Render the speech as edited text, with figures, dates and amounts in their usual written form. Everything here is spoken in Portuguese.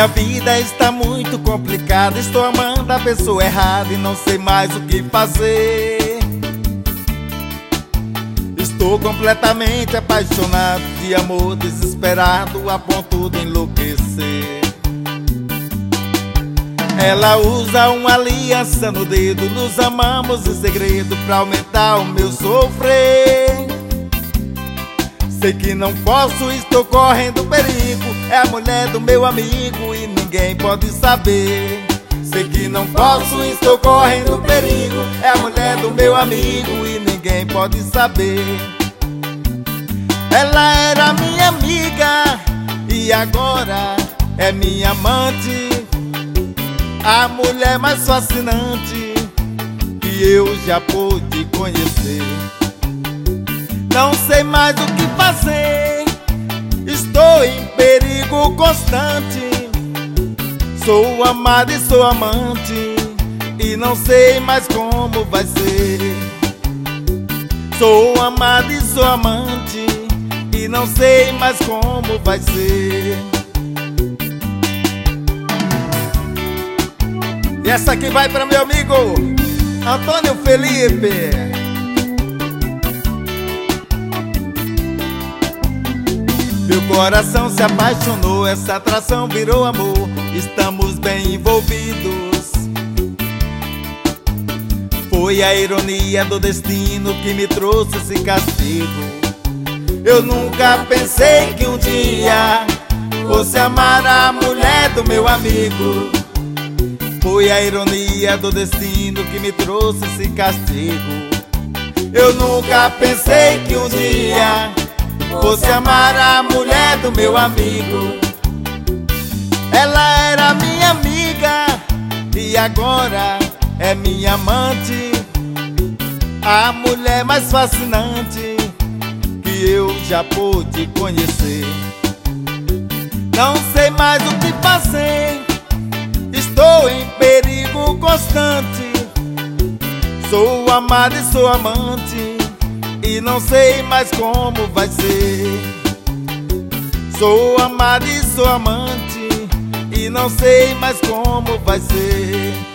Minha vida está muito complicada, estou amando a pessoa errada e não sei mais o que fazer. Estou completamente apaixonado, de amor desesperado, a ponto de enlouquecer. Ela usa uma aliança no dedo, nos amamos em segredo pra aumentar o meu sofrer. Sei que não posso, estou correndo perigo, é a mulher do meu amigo e ninguém pode saber. Sei que não posso, estou correndo perigo, é a mulher do meu amigo e ninguém pode saber. Ela era minha amiga e agora é minha amante, a mulher mais fascinante que eu já pude conhecer. Não sei mais o que fazer, estou em perigo constante. Sou amado e sou amante e não sei mais como vai ser. Sou amado e sou amante e não sei mais como vai ser. E essa aqui vai para meu amigo Antônio Felipe. Meu coração se apaixonou, essa atração virou amor, estamos bem envolvidos. Foi a ironia do destino que me trouxe esse castigo. Eu nunca pensei que um dia fosse amar a mulher do meu amigo. Foi a ironia do destino que me trouxe esse castigo. Eu nunca pensei que um dia fosse amar a mulher do meu amigo. Ela era minha amiga e agora é minha amante, a mulher mais fascinante que eu já pude conhecer. Não sei mais o que fazer, estou em perigo constante. Sou amado e sou amante e não sei mais como vai ser. Sou amado e sou amante e não sei mais como vai ser.